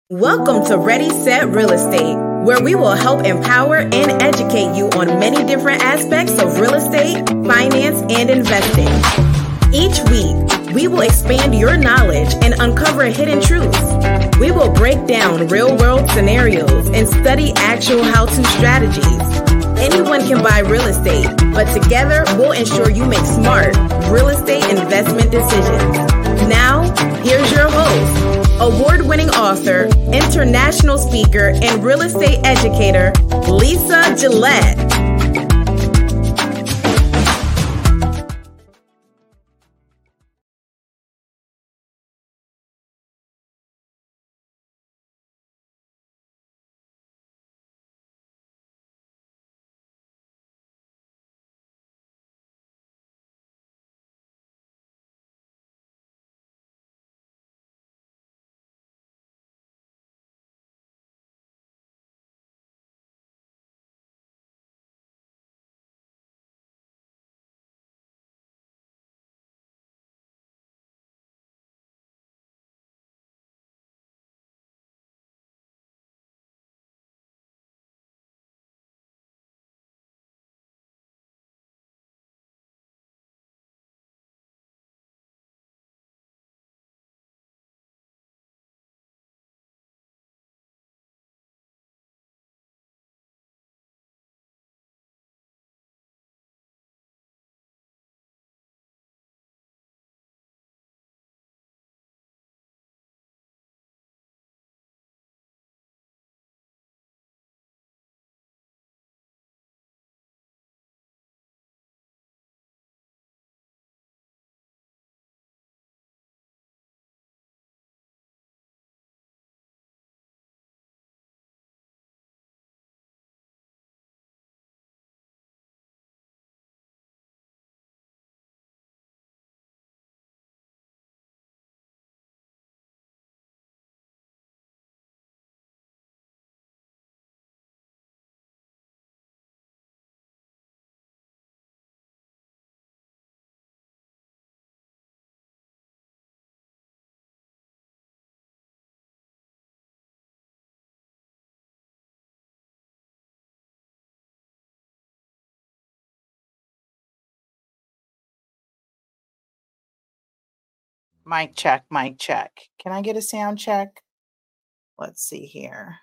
Welcome to Ready, Set, Real Estate, where we will help empower and educate you on many different aspects of real estate, finance, and investing. Each week, we will expand your knowledge and uncover hidden truths. We will break down real-world scenarios and study actual how-to strategies. Anyone can buy real estate, but together we'll ensure you make smart real estate investment decisions. Now, here's your host, award-winning author, international speaker, and real estate educator, Lisa Gillette. Mic check, mic check. Can I get a sound check? Let's see here.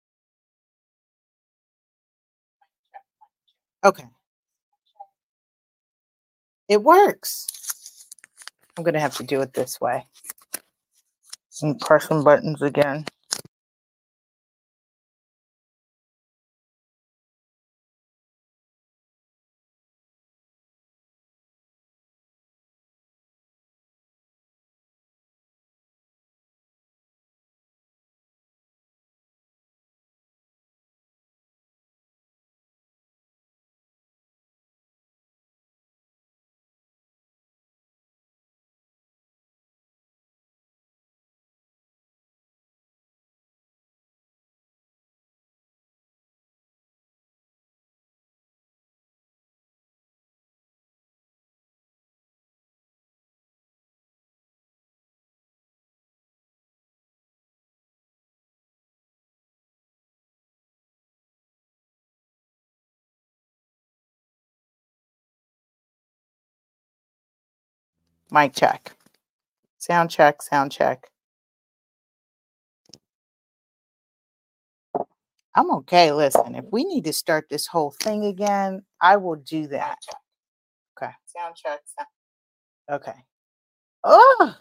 Okay. It works. I'm going to have to do it this way. And press some buttons again. Mic check. Sound check, sound check. I'm okay. Listen, if we need to start this whole thing again, I will do that. Okay. Sound check. Okay. Oh,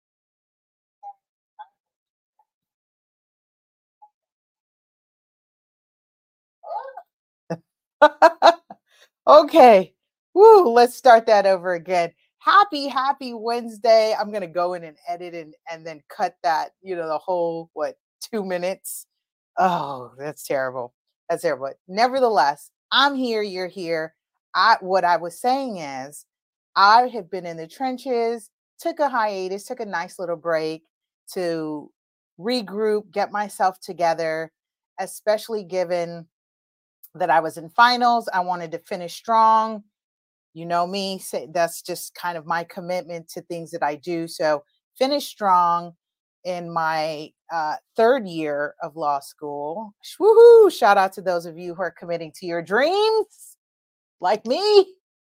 okay. Woo, let's start that over again. Happy Wednesday. I'm going to go in and edit and then cut that, the whole, 2 minutes. Oh, that's terrible. That's terrible. Nevertheless, I'm here. You're here. What I was saying is I have been in the trenches, took a hiatus, took a nice little break to regroup, get myself together, especially given that I was in finals. I wanted to finish strong. You know me, that's just kind of my commitment to things that I do. So finish strong, in my third year of law school. Woohoo! Shout out to those of you who are committing to your dreams, like me.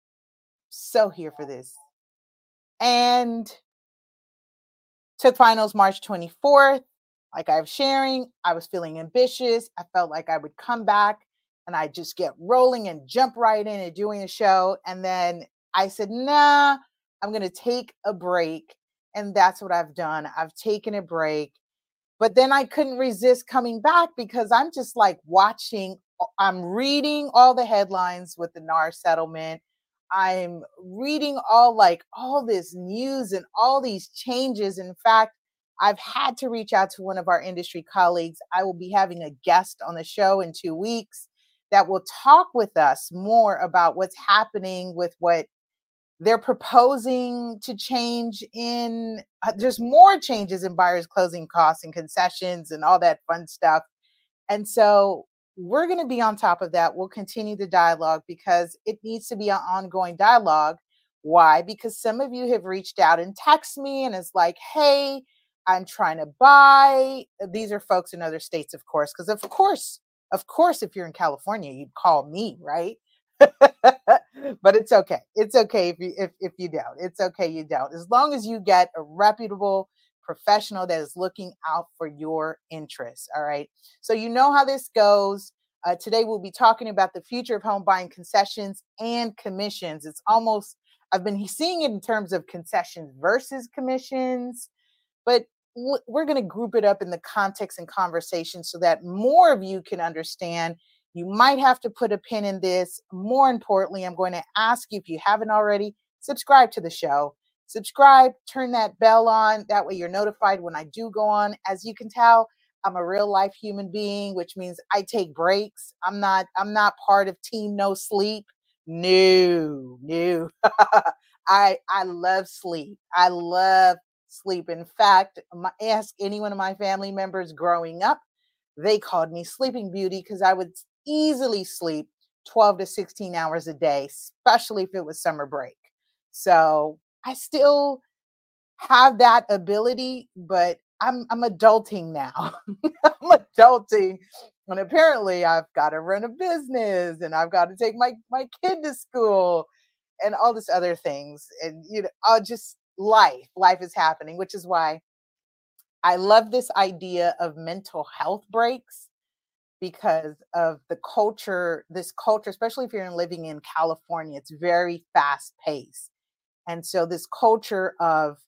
So here for this. And took finals March 24th. Like I was sharing, I was feeling ambitious. I felt like I would come back and I just get rolling and jump right in and doing a show. And then I said, nah, I'm going to take a break. And that's what I've done. I've taken a break. But then I couldn't resist coming back because I'm just like watching, I'm reading all the headlines with the NAR settlement. I'm reading all this news and all these changes. In fact, I've had to reach out to one of our industry colleagues. I will be having a guest on the show in 2 weeks that will talk with us more about what's happening with what they're proposing to change in. There's more changes in buyers closing costs and concessions and all that fun stuff. And so we're going to be on top of that. We'll continue the dialogue because it needs to be an ongoing dialogue. Why? Because some of you have reached out and text me and it's like, hey, I'm trying to buy. These are folks in other states, of course, because of course, if you're in California, you'd call me, right? But it's okay. It's okay if you don't. It's okay you don't. As long as you get a reputable professional that is looking out for your interests. All right. So you know how this goes. Today we'll be talking about the future of home buying concessions and commissions. It's almost, I've been seeing it in terms of concessions versus commissions, but we're going to group it up in the context and conversation so that more of you can understand. You might have to put a pin in this. More importantly, I'm going to ask you, if you haven't already, subscribe to the show. Subscribe, turn that bell on. That way you're notified when I do go on. As you can tell, I'm a real life human being, which means I take breaks. I'm not part of Team No Sleep. No. I love sleep. I love sleep. In fact, ask any one of my family members growing up, they called me Sleeping Beauty because I would easily sleep 12 to 16 hours a day, especially if it was summer break. So I still have that ability, but I'm adulting now. I'm adulting. And apparently I've got to run a business and I've got to take my kid to school and all this other things. And just life is happening, which is why I love this idea of mental health breaks because of the culture, this culture, especially if you're living in California, it's very fast paced. And so this culture of,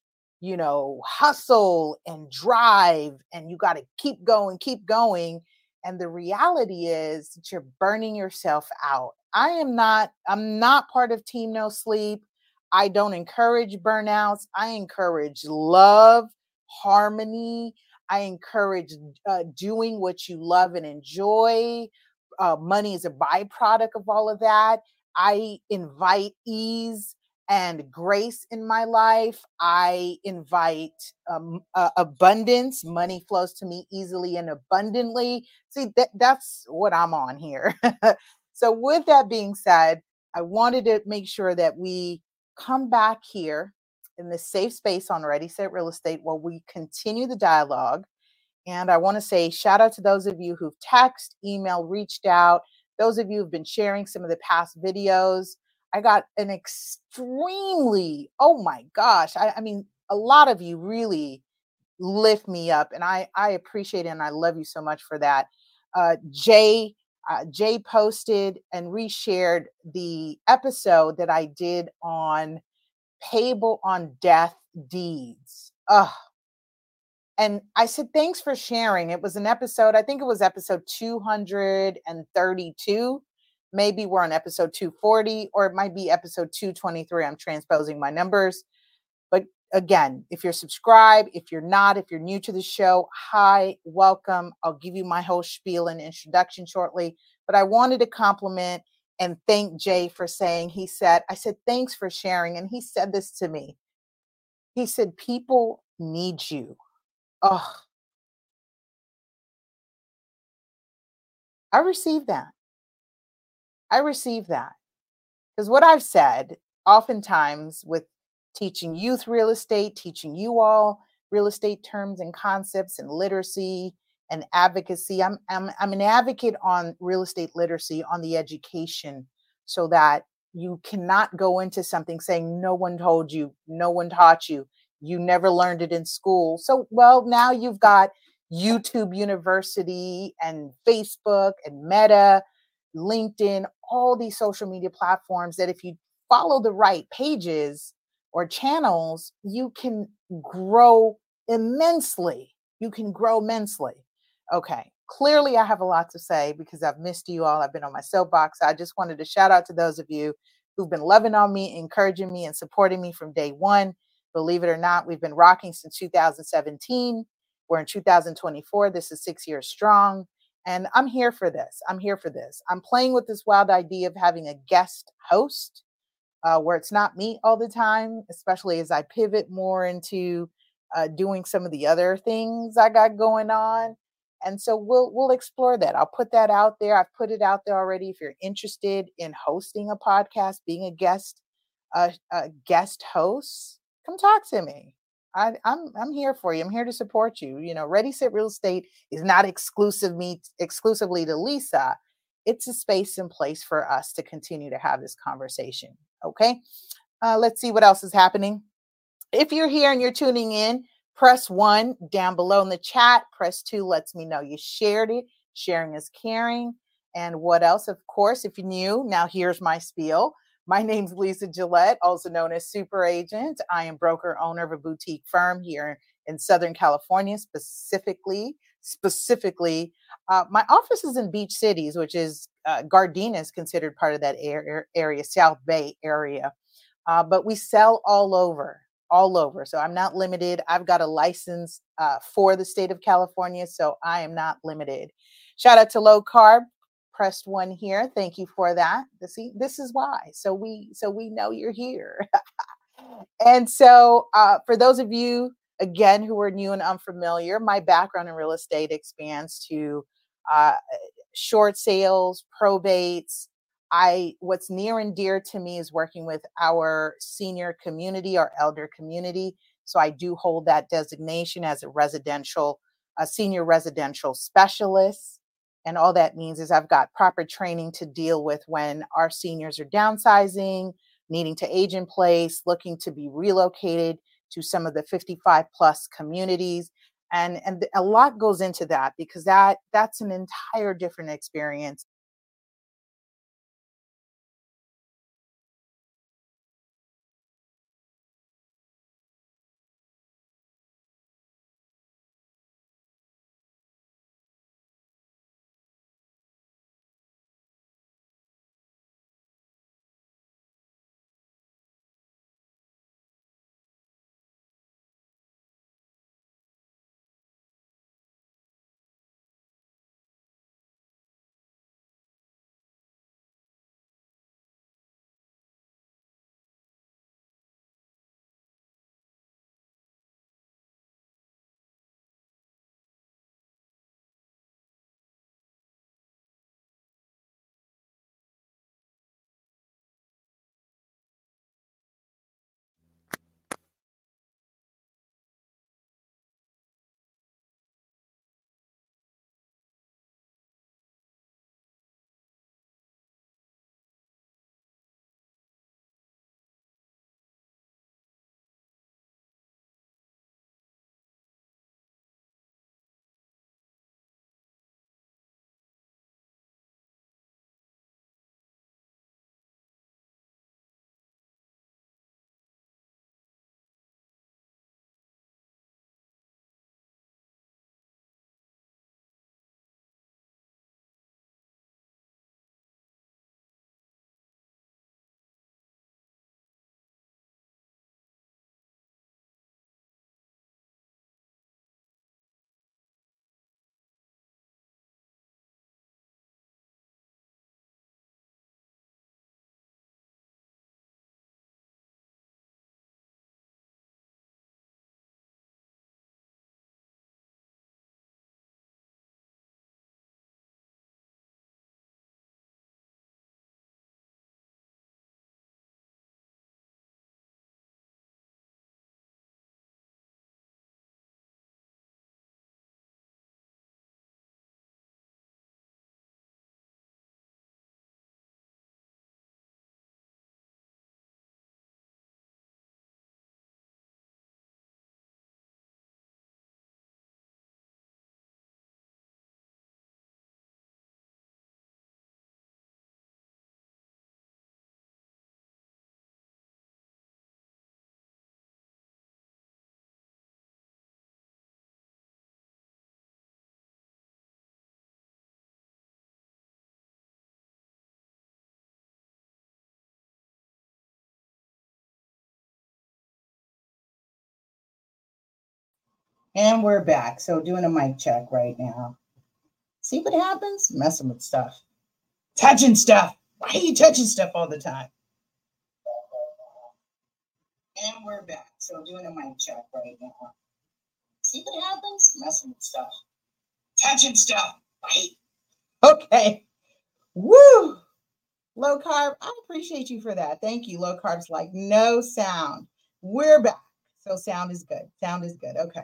hustle and drive, and you got to keep going, keep going. And the reality is that you're burning yourself out. I'm not part of Team No Sleep. I don't encourage burnouts. I encourage love, harmony. I encourage doing what you love and enjoy. Money is a byproduct of all of that. I invite ease and grace in my life. I invite abundance. Money flows to me easily and abundantly. See, that's what I'm on here. So with that being said, I wanted to make sure that we come back here in this safe space on Ready Set Real Estate while we continue the dialogue. And I want to say shout out to those of you who've texted, emailed, reached out. Those of you who've been sharing some of the past videos. I got an extremely, oh my gosh. I mean, a lot of you really lift me up and I appreciate it. And I love you so much for that. Jay posted and reshared the episode that I did on payable on death deeds. And I said, thanks for sharing. It was an episode, I think it was episode 232. Maybe we're on episode 240, or it might be episode 223. I'm transposing my numbers. But again, if you're subscribed, if you're not, if you're new to the show, hi, welcome. I'll give you my whole spiel and introduction shortly. But I wanted to compliment and thank Jay for saying, I said, thanks for sharing. And he said this to me. He said, people need you. Oh, I received that. Because what I've said oftentimes with teaching youth real estate, teaching you all, real estate terms and concepts and literacy and advocacy. I'm an advocate on real estate literacy, on the education, so that you cannot go into something saying no one told you, no one taught you, you never learned it in school. So, well, now you've got YouTube University and Facebook and Meta, LinkedIn, all these social media platforms that if you follow the right pages or channels, you can grow immensely. You can grow immensely. Okay. Clearly, I have a lot to say because I've missed you all. I've been on my soapbox. I just wanted to shout out to those of you who've been loving on me, encouraging me, and supporting me from day one. Believe it or not, we've been rocking since 2017. We're in 2024. This is 6 years strong. And I'm here for this. I'm here for this. I'm playing with this wild idea of having a guest host where it's not me all the time, especially as I pivot more into doing some of the other things I got going on. And so we'll explore that. I'll put that out there. I've put it out there already. If you're interested in hosting a podcast, being a guest host, come talk to me. I'm here for you. I'm here to support you. You know, Ready Set Real Estate is not exclusively to Lisa. It's a space and place for us to continue to have this conversation. Okay. Let's see what else is happening. If you're here and you're tuning in, press 1 down below in the chat. Press 2 lets me know you shared it. Sharing is caring. And what else? Of course, if you're new, now here's my spiel. My name's Lisa Gillette, also known as Super Agent. I am broker owner of a boutique firm here in Southern California, specifically. My office is in Beach Cities, which is Gardena is considered part of that area, South Bay area. But we sell all over. So I'm not limited. I've got a license for the state of California, so I am not limited. Shout out to Low Carb. Pressed 1 here. Thank you for that. See, this is why. So we know you're here. And so for those of you, again, who are new and unfamiliar, my background in real estate expands to uh, short sales, probates. What's near and dear to me is working with our senior community, our elder community. So I do hold that designation as a senior residential specialist. And all that means is I've got proper training to deal with when our seniors are downsizing, needing to age in place, looking to be relocated to some of the 55 plus communities. And a lot goes into that because that's an entire different experience. And we're back. So doing a mic check right now. See what happens? Messing with stuff. Touching stuff. Why are you touching stuff all the time? And we're back. So doing a mic check right now. See what happens? Messing with stuff. Touching stuff. Right? Okay. Woo! Low carb, I appreciate you for that. Thank you. Low carb's like no sound. We're back. So sound is good. Sound is good. Okay.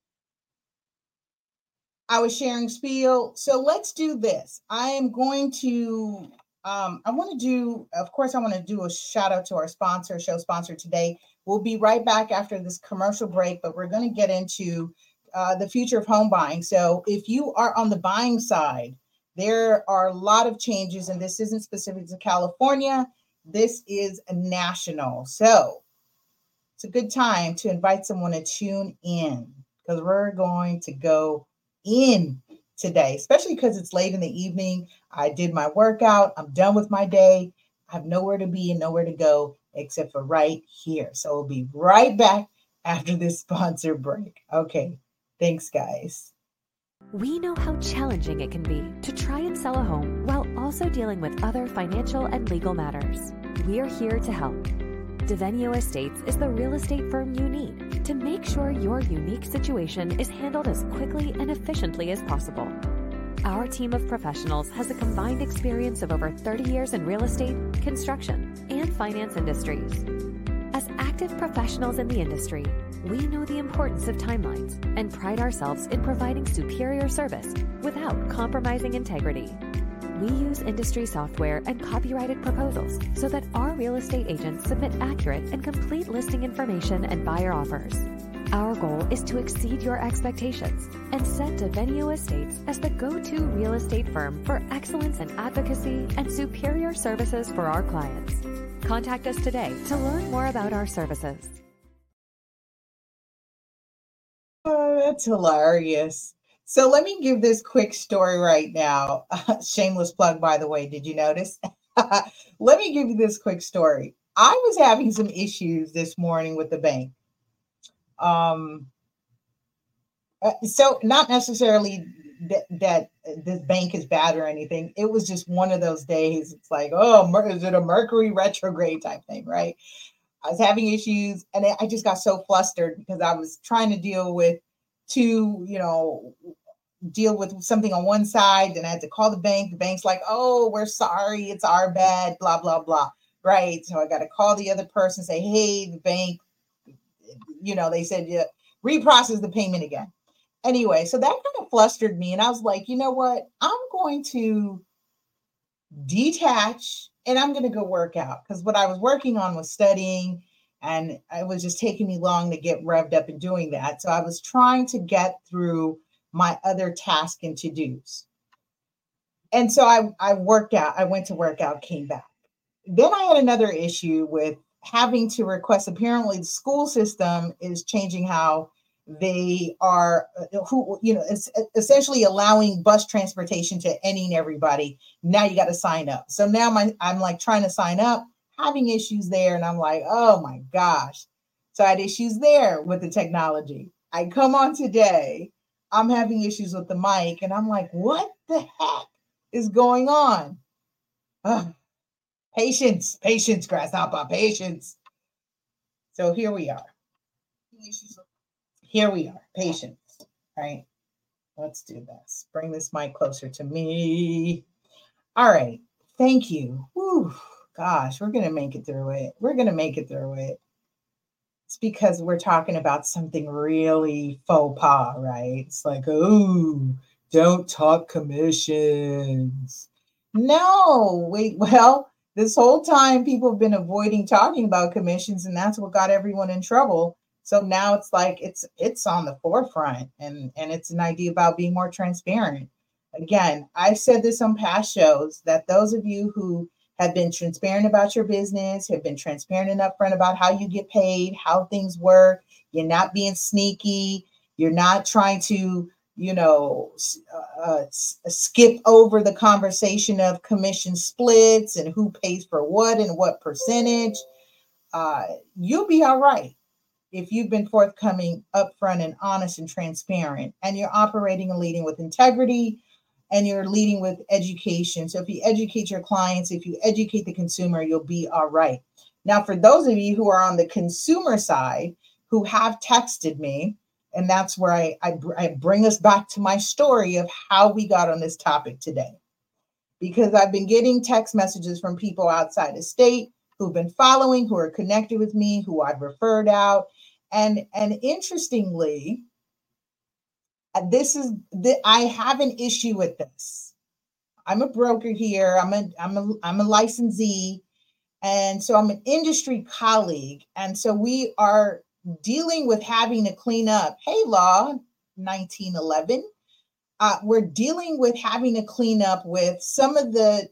I was sharing spiel. So let's do this. I am going to, I want to do, of course, I want to do a shout out to our sponsor, show sponsor today. We'll be right back after this commercial break, but we're going to get into the future of home buying. So if you are on the buying side, there are a lot of changes, and this isn't specific to California. This is national. So it's a good time to invite someone to tune in because we're going to go in today, especially because it's late in the evening. I did my workout. I'm done with my day. I have nowhere to be and nowhere to go except for right here. So we'll be right back after this sponsor break. Okay. Thanks, guys. We know how challenging it can be to try and sell a home while also dealing with other financial and legal matters. We are here to help. Devenio Estates is the real estate firm you need to make sure your unique situation is handled as quickly and efficiently as possible. Our team of professionals has a combined experience of over 30 years in real estate, construction, and finance industries. As active professionals in the industry, we know the importance of timelines and pride ourselves in providing superior service without compromising integrity. We use industry software and copyrighted proposals so that our real estate agents submit accurate and complete listing information and buyer offers. Our goal is to exceed your expectations and set Devenio Estates as the go-to real estate firm for excellence in advocacy and superior services for our clients. Contact us today to learn more about our services. Oh, that's hilarious. So let me give this quick story right now. Shameless plug, by the way. Did you notice? Let me give you this quick story. I was having some issues this morning with the bank. So not necessarily that this bank is bad or anything. It was just one of those days. It's like, oh, is it a Mercury retrograde type thing, right? I was having issues and I just got so flustered because I was trying to deal with deal with something on one side. Then I had to call the bank. The bank's like, oh, we're sorry. It's our bad, blah, blah, blah. Right. So I got to call the other person, say, hey, the bank, they said, yeah, reprocess the payment again. Anyway, so that kind of flustered me. And I was like, you know what? I'm going to detach and I'm going to go work out because what I was working on was studying and it was just taking me long to get revved up in doing that. So I was trying to get through my other tasks and to-dos. And so I worked out. I went to work out, came back. Then I had another issue with having to request. Apparently the school system is changing how they are, it's essentially allowing bus transportation to any and everybody. Now you got to sign up. So now I'm like trying to sign up, having issues there. And I'm like, oh my gosh. So I had issues there with the technology. I come on today, I'm having issues with the mic and I'm like, what the heck is going on? Patience, grasshopper, patience. So here we are. Patience, right? Let's do this. Bring this mic closer to me. All right. Thank you. Whew. Gosh, we're going to make it through it. It's because we're talking about something really faux pas, right? It's like, oh, don't talk commissions. No, wait, well, this whole time people have been avoiding talking about commissions and that's what got everyone in trouble. So now it's like it's on the forefront and it's an idea about being more transparent. Again, I've said this on past shows that those of you who have been transparent about your business, have been transparent and upfront about how you get paid, how things work, you're not being sneaky, you're not trying to, skip over the conversation of commission splits and who pays for what and what percentage, you'll be all right. if you've been forthcoming, upfront, and honest and transparent, and you're operating and leading with integrity, and you're leading with education. So if you educate your clients, if you educate the consumer, you'll be all right. Now, for those of you who are on the consumer side, who have texted me, and that's where I bring us back to my story of how we got on this topic today. Because I've been getting text messages from people outside the state who've been following, who are connected with me, who I've referred out. And interestingly, I have an issue with this. I'm a broker here. I'm a licensee. And so I'm an industry colleague. And so we are dealing with having to clean up. Hey, Law 1911. We're dealing with having to clean up with some of the,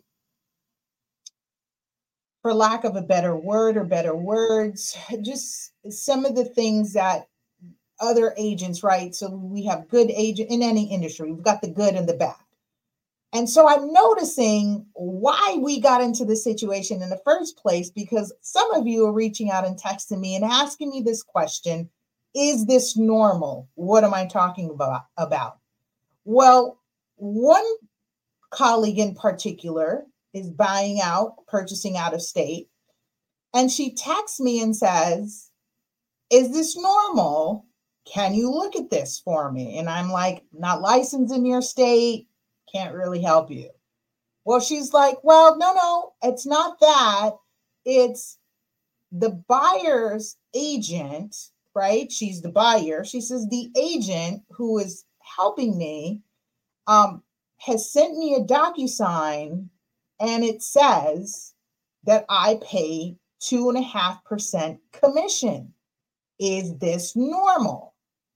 for lack of a better word or better words, just some of the things that other agents, right? So we have good agent in any industry. We've got the good and the bad. And so I'm noticing why we got into this situation in the first place, because some of you are reaching out and texting me and asking me this question: is this normal? What am I talking about? Well, one colleague in particular is purchasing out of state. And she texts me and says, is this normal? Can you look at this for me? And I'm like, not licensed in your state, can't really help you. Well, she's like, well, no, it's not that. It's the buyer's agent, right? She's the buyer. She says the agent who is helping me has sent me a DocuSign, and it says that I pay 2.5% commission. Is this normal?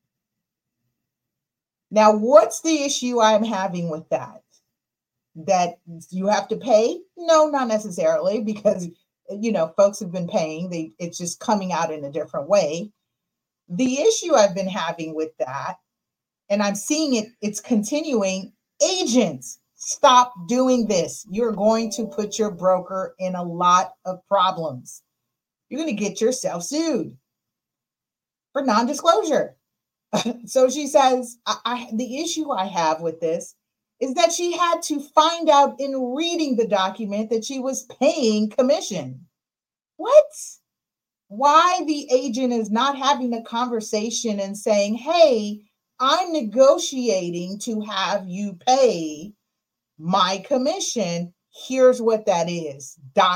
Now, what's the issue I'm having with that? That you have to pay? No, not necessarily, because, folks have been paying. It's just coming out in a different way. The issue I've been having with that, and I'm seeing it's continuing, agents, stop doing this. You're going to put your broker in a lot of problems. You're going to get yourself sued for non-disclosure. So she says, the issue I have with this is that she had to find out in reading the document that she was paying commission. What? Why the agent is not having a conversation and saying, hey, I'm negotiating to have you pay my commission. Here's what that is. ...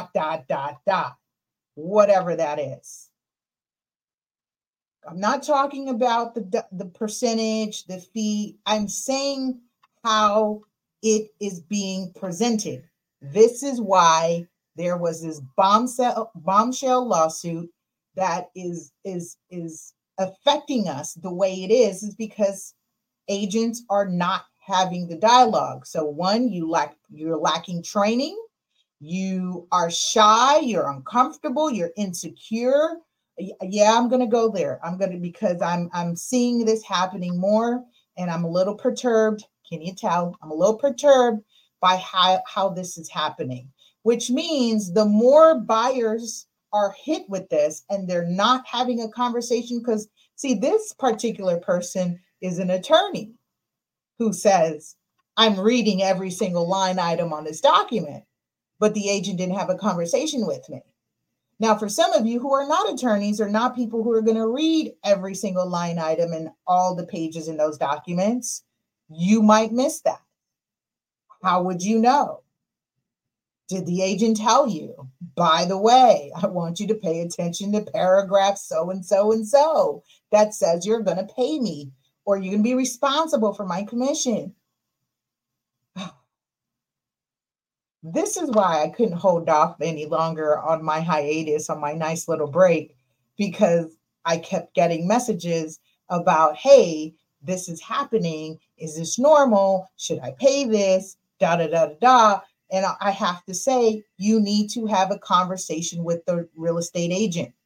Whatever that is. I'm not talking about the percentage, the fee. I'm saying how it is being presented. This is why there was this bombshell lawsuit that is affecting us the way it is because agents are not having the dialogue. So one, you're lacking training. You are shy, you're uncomfortable, you're insecure. Yeah, I'm going to go there. Because I'm seeing this happening more, and I'm a little perturbed. Can you tell? I'm a little perturbed by how this is happening, which means the more buyers are hit with this and they're not having a conversation, because see, this particular person is an attorney who says, I'm reading every single line item on this document, but the agent didn't have a conversation with me. Now, for some of you who are not attorneys or not people who are going to read every single line item and all the pages in those documents, you might miss that. How would you know? Did the agent tell you, by the way, I want you to pay attention to paragraph so and so and so that says you're going to pay me or you're going to be responsible for my commission? This is why I couldn't hold off any longer on my hiatus, on my nice little break, because I kept getting messages about, hey, this is happening. Is this normal? Should I pay this? And I have to say, you need to have a conversation with the real estate agent.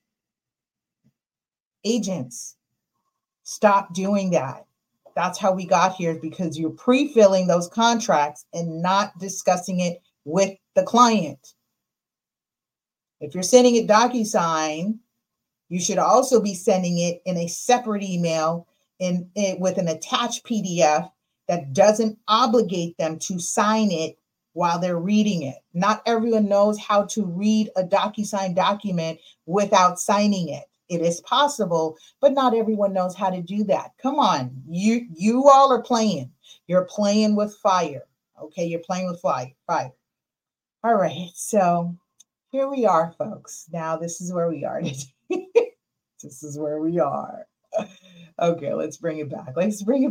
Agents, stop doing that. That's how we got here, because you're pre-filling those contracts and not discussing it with the client. If you're sending a DocuSign You should also be sending it in a separate email with an attached PDF that doesn't obligate them to sign it while they're reading it. Not everyone knows how to read a DocuSign document without signing it. It is possible, but not everyone knows how to do that. Come on, you all are playing. You're playing with fire. Okay, you're playing with fire. All right, so here we are, folks. Now this is where we are today. This is where we are. Okay, let's bring it back.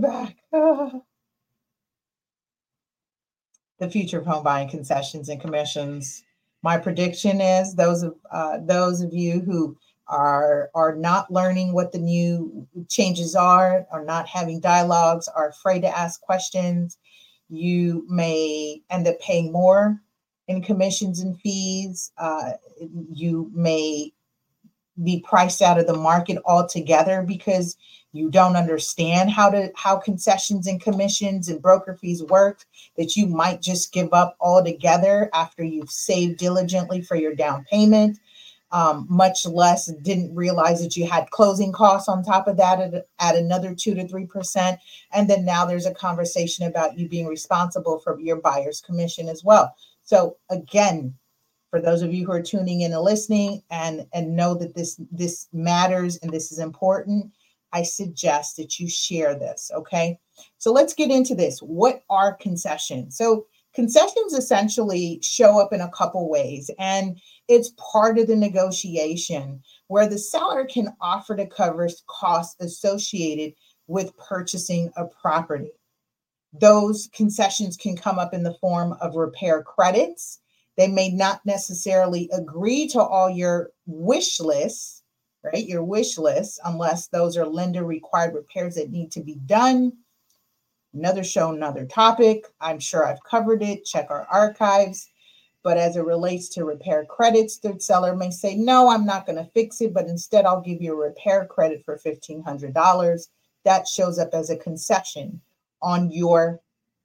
The future of home buying concessions and commissions. My prediction is those of you who are not learning what the new changes are not having dialogues, are afraid to ask questions, you may end up paying more in commissions and fees. You may be priced out of the market altogether because you don't understand how concessions and commissions and broker fees work, that you might just give up altogether after you've saved diligently for your down payment, much less didn't realize that you had closing costs on top of that at another 2 to 3%. And then now there's a conversation about you being responsible for your buyer's commission as well. So again, for those of you who are tuning in and listening and know that this matters and this is important, I suggest that you share this, okay? So let's get into this. What are concessions? So concessions essentially show up in a couple ways, and it's part of the negotiation where the seller can offer to cover costs associated with purchasing a property. Those concessions can come up in the form of repair credits. They may not necessarily agree to all your wish lists, right? Your wish lists, unless those are lender required repairs that need to be done. Another show, another topic. I'm sure I've covered it. Check our archives. But as it relates to repair credits, the seller may say, no, I'm not going to fix it, but instead I'll give you a repair credit for $1,500. That shows up as a concession on your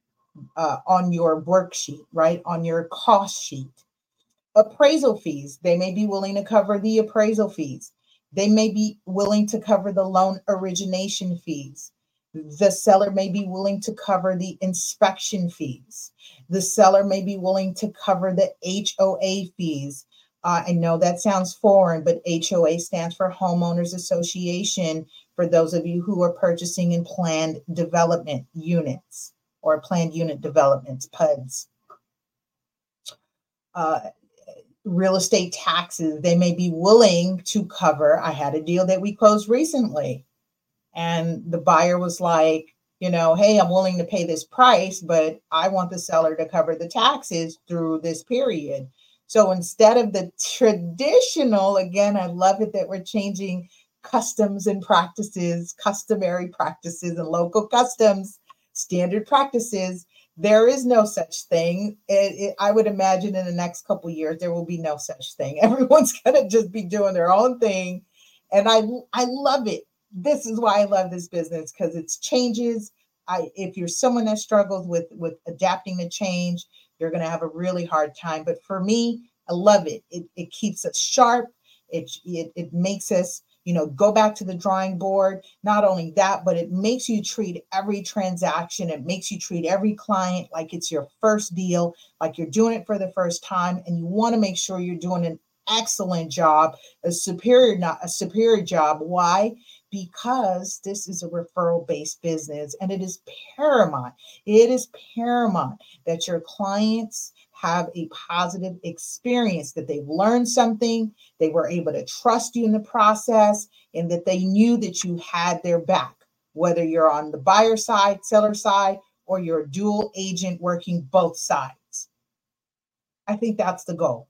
worksheet, right? On your cost sheet. Appraisal fees, they may be willing to cover the appraisal fees. They may be willing to cover the loan origination fees. The seller may be willing to cover the inspection fees. The seller may be willing to cover the HOA fees. I know that sounds foreign, but HOA stands for Homeowners Association for those of you who are purchasing in planned development units or planned unit developments, PUDs. Real estate taxes, they may be willing to cover. I had a deal that we closed recently, and the buyer was like, hey, I'm willing to pay this price, but I want the seller to cover the taxes through this period. So instead of the traditional, again, I love it that we're changing customs and practices, customary practices and local customs, standard practices. There is no such thing. I would imagine in the next couple of years, there will be no such thing. Everyone's going to just be doing their own thing. And I love it. This is why I love this business, because it's changes. If you're someone that struggles with adapting to change, you're going to have a really hard time. But for me, I love it. It keeps us sharp. It makes us, go back to the drawing board. Not only that, but it makes you treat every transaction. It makes you treat every client like it's your first deal, like you're doing it for the first time. And you want to make sure you're doing an excellent job, a superior job. Why? Because this is a referral-based business, and it is paramount. It is paramount that your clients have a positive experience, that they've learned something, they were able to trust you in the process, and that they knew that you had their back, whether you're on the buyer side, seller side, or you're a dual agent working both sides. I think that's the goal.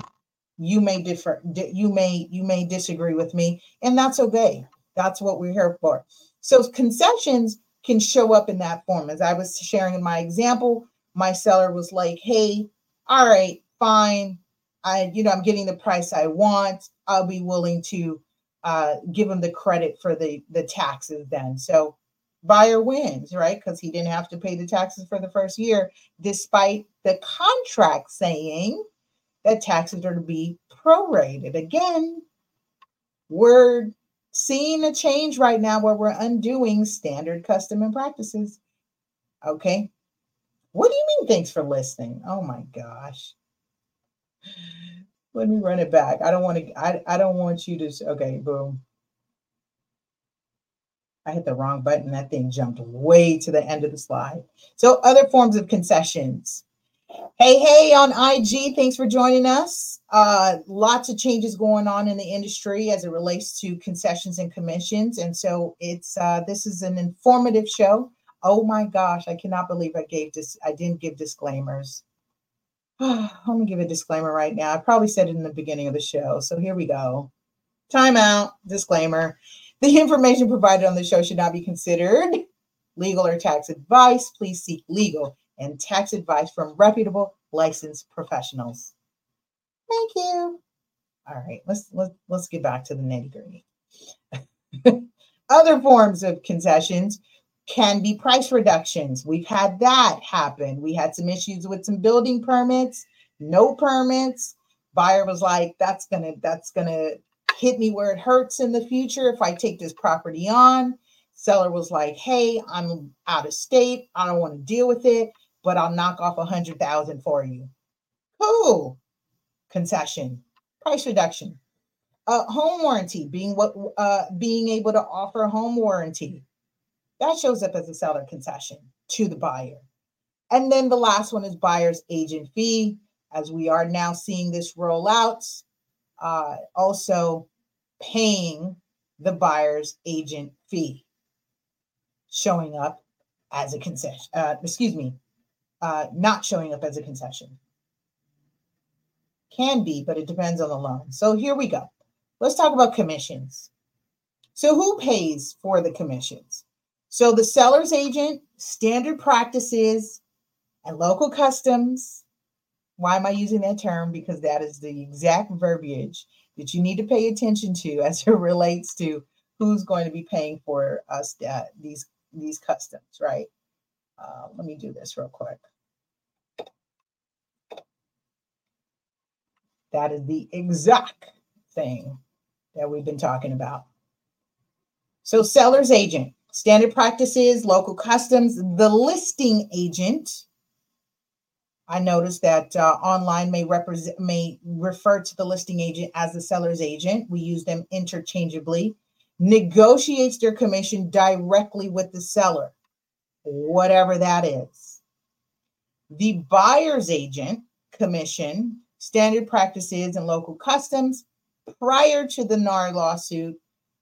You may differ, you may disagree with me, and that's okay. That's what we're here for. So concessions can show up in that form. As I was sharing in my example, my seller was like, hey, all right, fine. I'm getting the price I want. I'll be willing to give him the credit for the taxes then. So buyer wins, right? Because he didn't have to pay the taxes for the first year, despite the contract saying that taxes are to be prorated. Again, We're seeing a change right now where we're undoing standard custom and practices. Okay. What do you mean? Thanks for listening. Oh my gosh. Let me run it back. I don't want to, I don't want you to, okay, boom. I hit the wrong button. That thing jumped way to the end of the slide. So other forms of concessions. Hey, on IG, thanks for joining us. Lots of changes going on in the industry as it relates to concessions and commissions. And so it's this is an informative show. Oh my gosh, I cannot believe I didn't give disclaimers. Let me give a disclaimer right now. I probably said it in the beginning of the show. So here we go. Time out, disclaimer. The information provided on the show should not be considered legal or tax advice. Please seek legal and tax advice from reputable licensed professionals. Thank you. All right, let's get back to the nitty-gritty. Other forms of concessions can be price reductions. We've had that happen. We had some issues with some building permits, no permits. Buyer was like, that's gonna hit me where it hurts in the future if I take this property on. Seller was like, hey, I'm out of state. I don't want to deal with it, but I'll knock off $100,000 for you. Cool. Concession, price reduction. Home warranty, being able to offer a home warranty. That shows up as a seller concession to the buyer. And then the last one is buyer's agent fee. As we are now seeing this roll out, also paying the buyer's agent fee, showing up as a concession. Not showing up as a concession. Can be, but it depends on the loan. So here we go. Let's talk about commissions. So who pays for the commissions? So the seller's agent, standard practices, and local customs. Why am I using that term? Because that is the exact verbiage that you need to pay attention to as it relates to who's going to be paying for us these customs, right? Let me do this real quick. That is the exact thing that we've been talking about. So seller's agent, standard practices, local customs, the listing agent. I noticed that online may refer to the listing agent as the seller's agent. We use them interchangeably. Negotiates their commission directly with the seller, whatever that is. The buyer's agent commission, standard practices, and local customs prior to the NAR lawsuit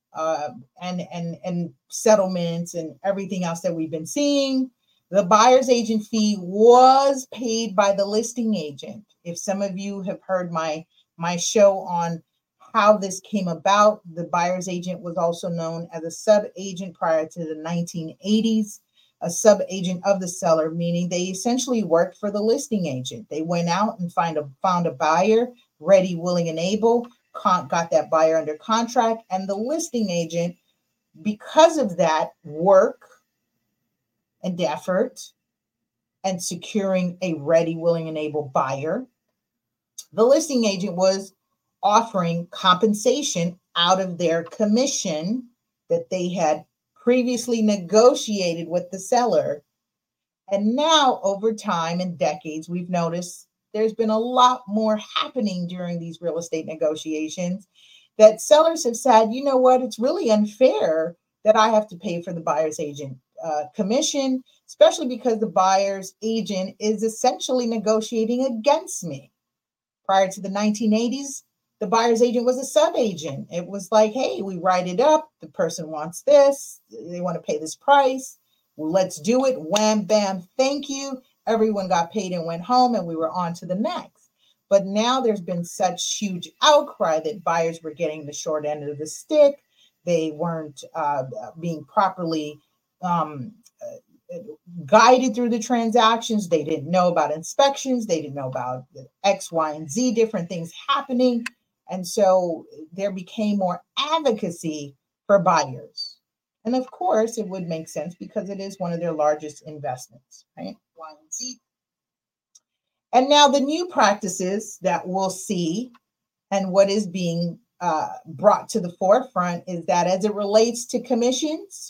and settlements and everything else that we've been seeing. The buyer's agent fee was paid by the listing agent. If some of you have heard my show on how this came about, the buyer's agent was also known as a sub-agent prior to the 1980s, a sub-agent of the seller, meaning they essentially worked for the listing agent. They went out and found a buyer, ready, willing, and able, got that buyer under contract, and the listing agent, because of that work and effort and securing a ready, willing, and able buyer, the listing agent was offering compensation out of their commission that they had previously negotiated with the seller. And now, over time and decades, we've noticed there's been a lot more happening during these real estate negotiations that sellers have said, you know what, it's really unfair that I have to pay for the buyer's agent commission, especially because the buyer's agent is essentially negotiating against me. Prior to the 1980s, the buyer's agent was a sub-agent. It was like, hey, we write it up. The person wants this. They want to pay this price. Well, let's do it. Wham, bam, thank you. Everyone got paid and went home, and we were on to the next. But now there's been such huge outcry that buyers were getting the short end of the stick. They weren't being properly guided through the transactions. They didn't know about inspections. They didn't know about X, Y, and Z, different things happening. And so there became more advocacy for buyers. And of course, it would make sense because it is one of their largest investments, right? Y and Z. And now the new practices that we'll see and what is being brought to the forefront is that as it relates to commissions,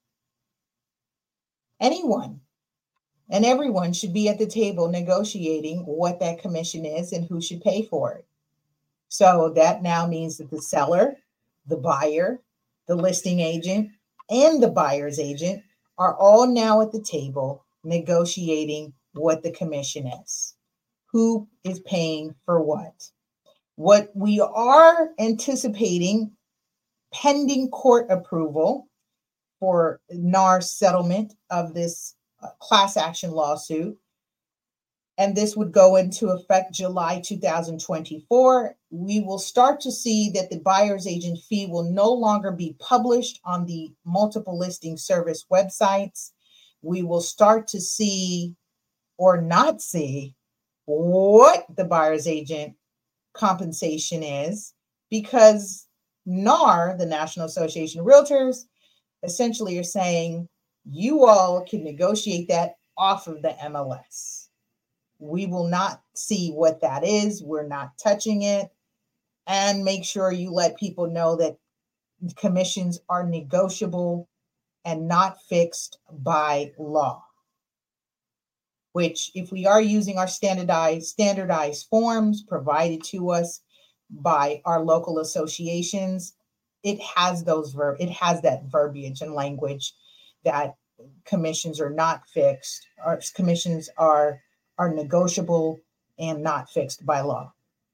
anyone and everyone should be at the table negotiating what that commission is and who should pay for it. So that now means that the seller, the buyer, the listing agent, and the buyer's agent are all now at the table negotiating what the commission is. Who is paying for what? What we are anticipating, pending court approval for NAR's settlement of this class action lawsuit, and this would go into effect July 2024, we will start to see that the buyer's agent fee will no longer be published on the multiple listing service websites. We will start to see or not see what the buyer's agent compensation is, because NAR, the National Association of Realtors, essentially are saying you all can negotiate that off of the MLS. We will not see what that is. We're not touching it. And make sure you let people know that commissions are negotiable and not fixed by law. Which, if we are using our standardized forms provided to us by our local associations, it has that verbiage and language that commissions are not fixed, or commissions are negotiable and not fixed by law.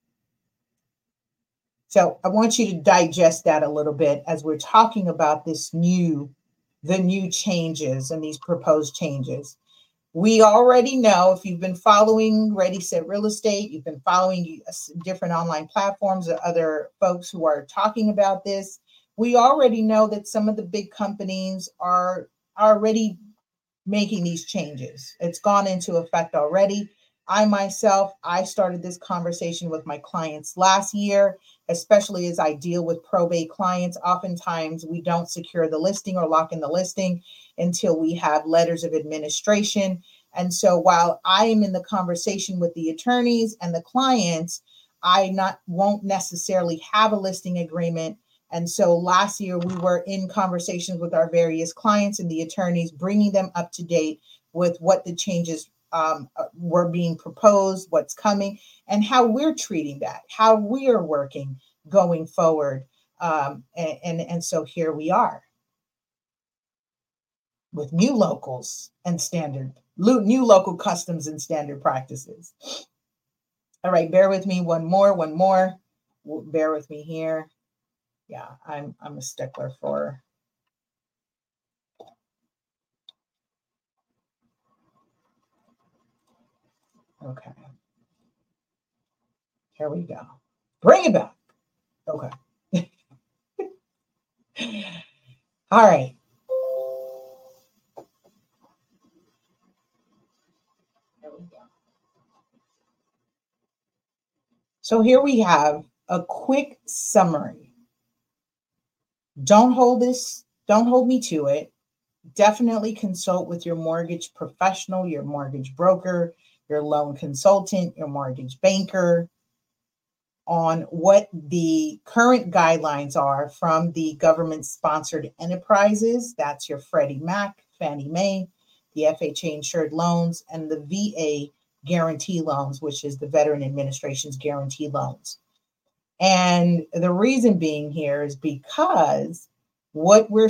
So I want you to digest that a little bit as we're talking about the new changes and these proposed changes. We already know, if you've been following Ready, Set Real Estate, you've been following different online platforms or other folks who are talking about this, we already know that some of the big companies are already making these changes. It's gone into effect already. I started this conversation with my clients last year, especially as I deal with probate clients. Oftentimes we don't secure the listing or lock in the listing until we have letters of administration. And so while I am in the conversation with the attorneys and the clients, won't necessarily have a listing agreement. And so last year we were in conversations with our various clients and the attorneys, bringing them up to date with what the changes were being proposed, what's coming, and how we're treating that, how we are working going forward. And so here we are with new locals and new local customs and standard practices. All right, bear with me. One more. Bear with me here. Yeah, I'm a stickler for. Okay. Here we go. Bring it back. Okay. All right. There we go. So here we have a quick summary. Don't hold me to it. Definitely consult with your mortgage professional, your mortgage broker, your loan consultant, your mortgage banker on what the current guidelines are from the government-sponsored enterprises. That's your Freddie Mac, Fannie Mae, the FHA insured loans, and the VA guarantee loans, which is the Veteran Administration's guarantee loans. And the reason being here is because what we've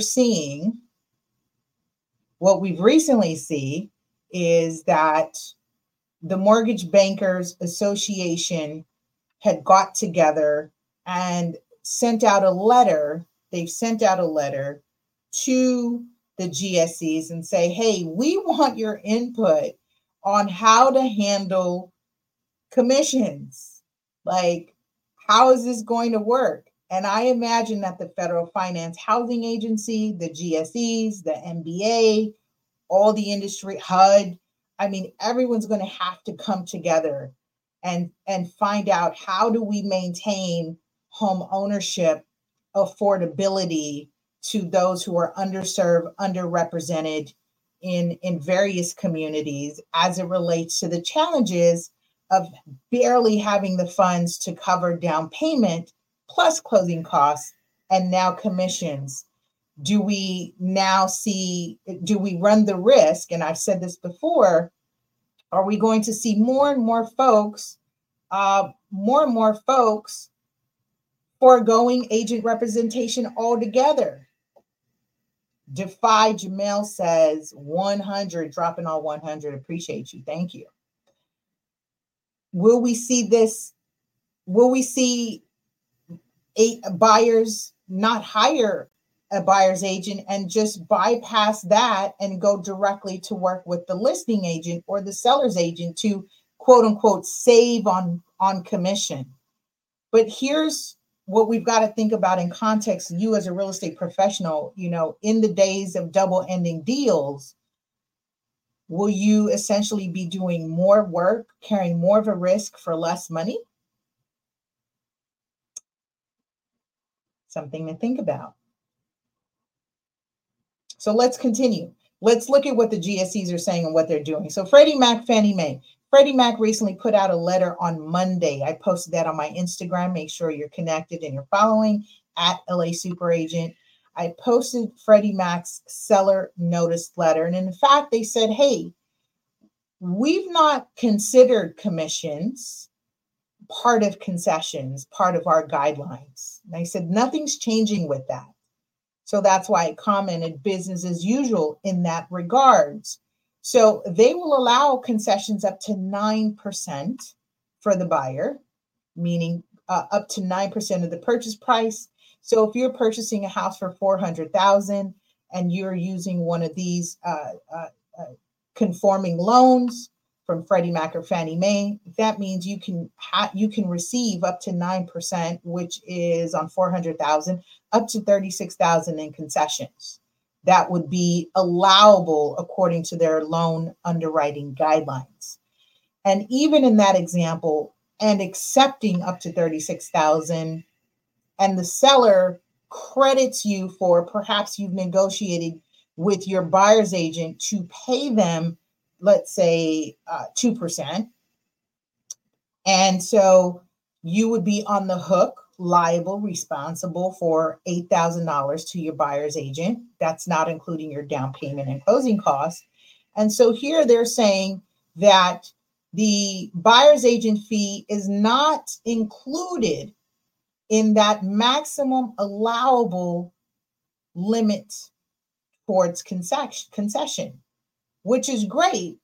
recently seen is that the Mortgage Bankers Association had got together and sent out a letter. They've sent out a letter to the GSEs and say, hey, we want your input on how to handle commissions. Like, how is this going to work? And I imagine that the Federal Finance Housing Agency, the GSEs, the MBA, all the industry, HUD, I mean, everyone's going to have to come together and find out, how do we maintain home ownership affordability to those who are underserved, underrepresented in various communities, as it relates to the challenges of barely having the funds to cover down payment plus closing costs and now commissions. Do we run the risk? And I've said this before, are we going to see more and more folks foregoing agent representation altogether? Defy Jamel says 100, dropping all 100. Appreciate you. Thank you. Will we see this? Will we see buyers not hire a buyer's agent and just bypass that and go directly to work with the listing agent or the seller's agent to quote unquote save on commission? But here's what we've got to think about in context. You as a real estate professional, in the days of double ending deals, will you essentially be doing more work, carrying more of a risk for less money? Something to think about. So let's continue. Let's look at what the GSEs are saying and what they're doing. So Freddie Mac, Fannie Mae. Freddie Mac recently put out a letter on Monday. I posted that on my Instagram. Make sure you're connected and you're following at LA Super Agent. I posted Freddie Mac's seller notice letter. And in fact, they said, hey, we've not considered commissions part of concessions, part of our guidelines. And I said, nothing's changing with that. So that's why I commented business as usual in that regards. So they will allow concessions up to 9% for the buyer, meaning up to 9% of the purchase price. So if you're purchasing a house for $400,000 and you're using one of these conforming loans from Freddie Mac or Fannie Mae, that means you can receive up to 9%, which is on $400,000, up to $36,000 in concessions. That would be allowable according to their loan underwriting guidelines. And even in that example, and accepting up to $36,000, and the seller credits you for perhaps you've negotiated with your buyer's agent to pay them, let's say 2%. And so you would be on the hook, liable, responsible for $8,000 to your buyer's agent. That's not including your down payment and closing costs. And so here they're saying that the buyer's agent fee is not included in that maximum allowable limit towards concession, which is great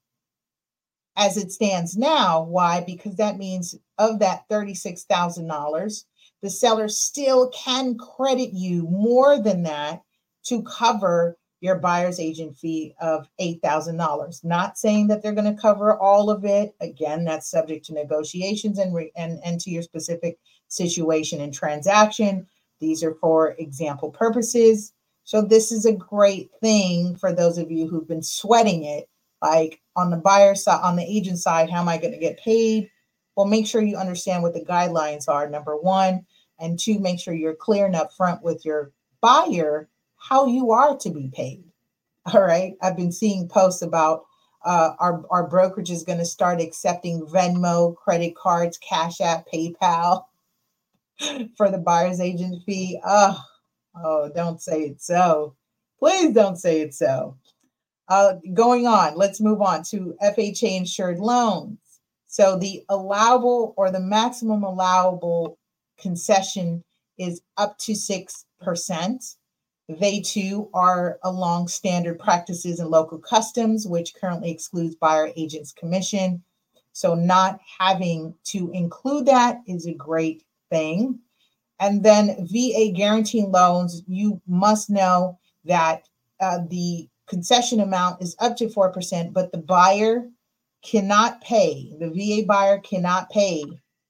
as it stands now. Why? Because that means of that $36,000, the seller still can credit you more than that to cover your buyer's agent fee of $8,000. Not saying that they're going to cover all of it. Again, that's subject to negotiations and to your specific situation and transaction. These are for example purposes. So this is a great thing for those of you who've been sweating it. Like on the buyer side, on the agent side, how am I going to get paid? Well, make sure you understand what the guidelines are, number one. And two, make sure you're clear and upfront with your buyer how you are to be paid. All right. I've been seeing posts about our brokerage is going to start accepting Venmo, credit cards, Cash App, PayPal for the buyer's agent fee. Oh, don't say it so. Please don't say it so. Going on, let's move on to FHA insured loans. So the allowable or the maximum allowable concession is up to 6%. They too are along standard practices and local customs, which currently excludes buyer agent's commission. So not having to include that is a great thing. And then VA guaranteeing loans, you must know that the concession amount is up to 4%, but the buyer cannot pay. The VA buyer cannot pay.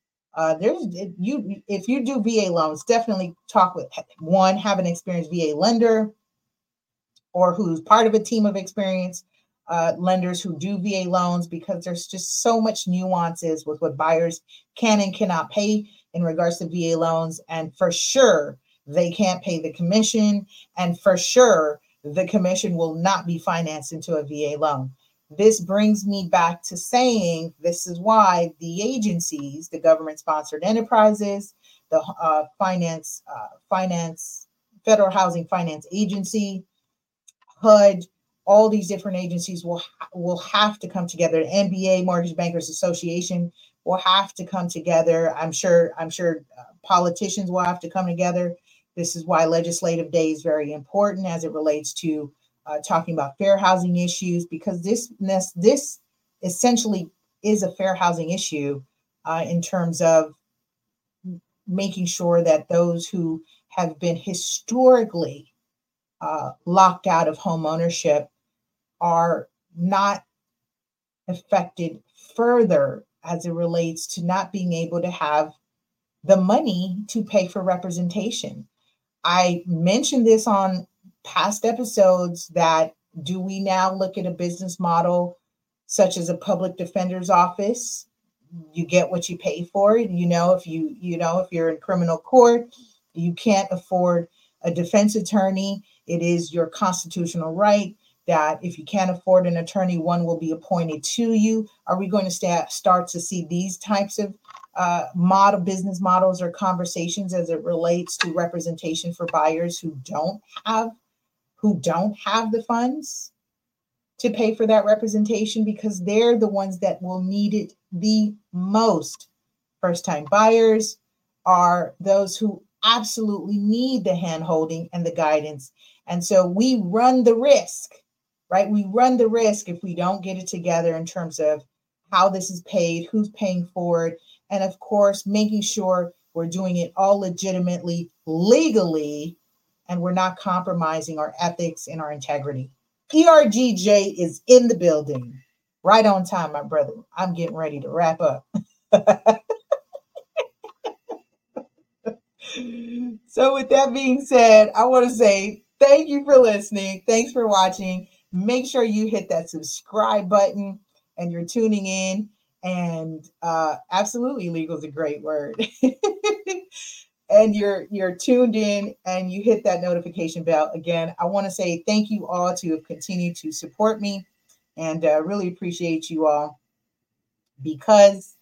If you do VA loans, definitely talk with one, have an experienced VA lender or who's part of a team of experienced lenders who do VA loans, because there's just so much nuances with what buyers can and cannot pay in regards to VA loans. And for sure, they can't pay the commission. And for sure, the commission will not be financed into a VA loan. This brings me back to saying this is why the agencies, the government-sponsored enterprises, the Federal Housing Finance Agency, HUD, all these different agencies will have to come together. The NBA, Mortgage Bankers Association, will have to come together. I'm sure politicians will have to come together. This is why Legislative Day is very important as it relates to talking about fair housing issues, because this essentially is a fair housing issue in terms of making sure that those who have been historically locked out of home ownership are not affected further as it relates to not being able to have the money to pay for representation. I mentioned this on past episodes that do we now look at a business model such as a public defender's office? You get what you pay for. If you're in criminal court, you can't afford a defense attorney. It is your constitutional right that if you can't afford an attorney, one will be appointed to you. Are we going to start to see these types of business models or conversations as it relates to representation for buyers who don't have the funds to pay for that representation, because they're the ones that will need it the most? First-time buyers are those who absolutely need the hand-holding and the guidance. And so we run the risk, right? We run the risk if we don't get it together in terms of how this is paid, who's paying for it, and of course, making sure we're doing it all legitimately, legally, and we're not compromising our ethics and our integrity. ERGJ is in the building. Right on time, my brother. I'm getting ready to wrap up. So with that being said, I want to say thank you for listening. Thanks for watching. Make sure you hit that subscribe button and you're tuning in. And absolutely, legal is a great word. And you're tuned in and you hit that notification bell. Again, I want to say thank you all to have continued to support me, and really appreciate you all, because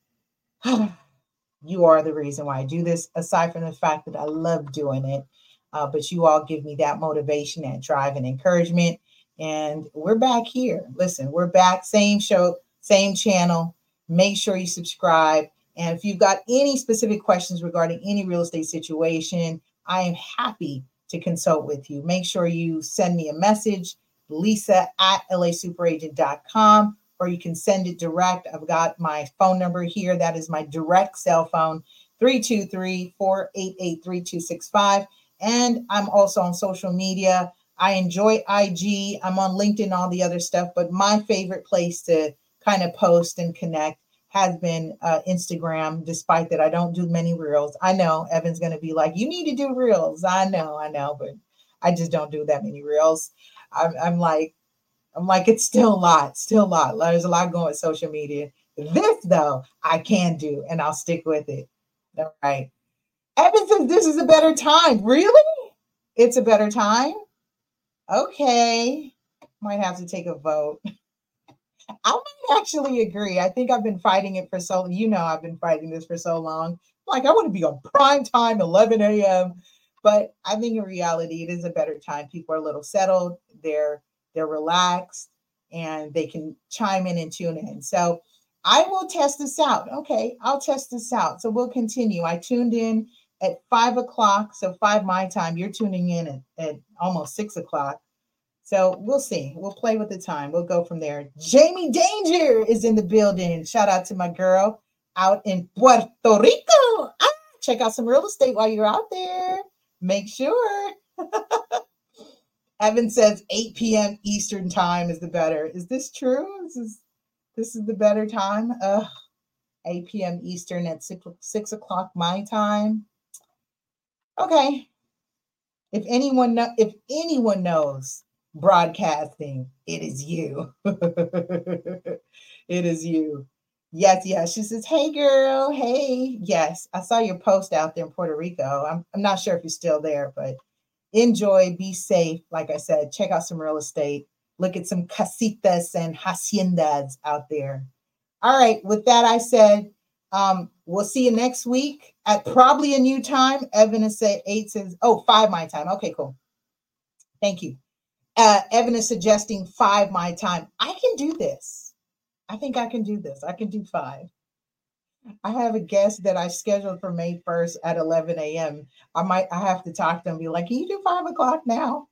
you are the reason why I do this, aside from the fact that I love doing it. But you all give me that motivation, that drive and encouragement. And we're back here. Listen, we're back. Same show, same channel. Make sure you subscribe. And if you've got any specific questions regarding any real estate situation, I am happy to consult with you. Make sure you send me a message, lisa@lasuperaagent.com, or you can send it direct. I've got my phone number here. That is my direct cell phone, 323-488-3265. And I'm also on social media. I enjoy IG. I'm on LinkedIn, all the other stuff, but my favorite place to kind of post and connect has been Instagram, despite that I don't do many reels. I know Evan's going to be like, you need to do reels. I know, but I just don't do that many reels. I'm like, it's still a lot. There's a lot going with social media. This, though, I can do, and I'll stick with it. All right. Evan says this is a better time. Really? It's a better time? Okay. Might have to take a vote. I might actually agree. I think I've been fighting it for so, I've been fighting this for so long. Like, I want to be on prime time, 11 a.m. But I think in reality, it is a better time. People are a little settled. They're relaxed, and they can chime in and tune in. So I will test this out. Okay, I'll test this out. So we'll continue. I tuned in at 5 o'clock. So 5 my time. You're tuning in at almost 6 o'clock. So we'll see. We'll play with the time. We'll go from there. Jamie Danger is in the building. Shout out to my girl out in Puerto Rico. Check out some real estate while you're out there. Make sure. Evan says 8 p.m. Eastern time is the better. Is this true? This is the better time? 8 p.m. Eastern at 6 o'clock my time. Okay. If anyone knows broadcasting, it is you. It is you. Yes. She says, hey girl, hey. Yes, I saw your post out there in Puerto Rico. I'm not sure if you're still there, but enjoy, be safe. Like I said, check out some real estate. Look at some casitas and haciendas out there. All right, with that I said, We'll see you next week at probably a new time. Evan is saying 5 my time. Okay, cool. Thank you. Evan is suggesting 5 my time. I can do this. I think I can do this. I can do 5. I have a guest that I scheduled for May 1st at 11 a.m. I have to talk to them and be like, can you do 5 o'clock now?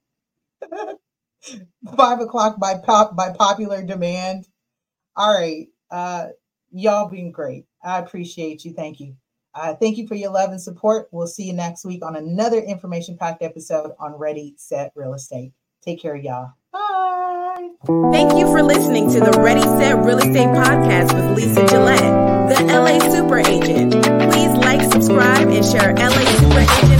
5 o'clock by popular demand. All right. Y'all been great. I appreciate you. Thank you. Thank you for your love and support. We'll see you next week on another information-packed episode on Ready, Set, Real Estate. Take care, y'all. Bye. Thank you for listening to the Ready, Set, Real Estate podcast with Lisa Gillette, the LA Super Agent. Please like, subscribe, and share LA Super Agent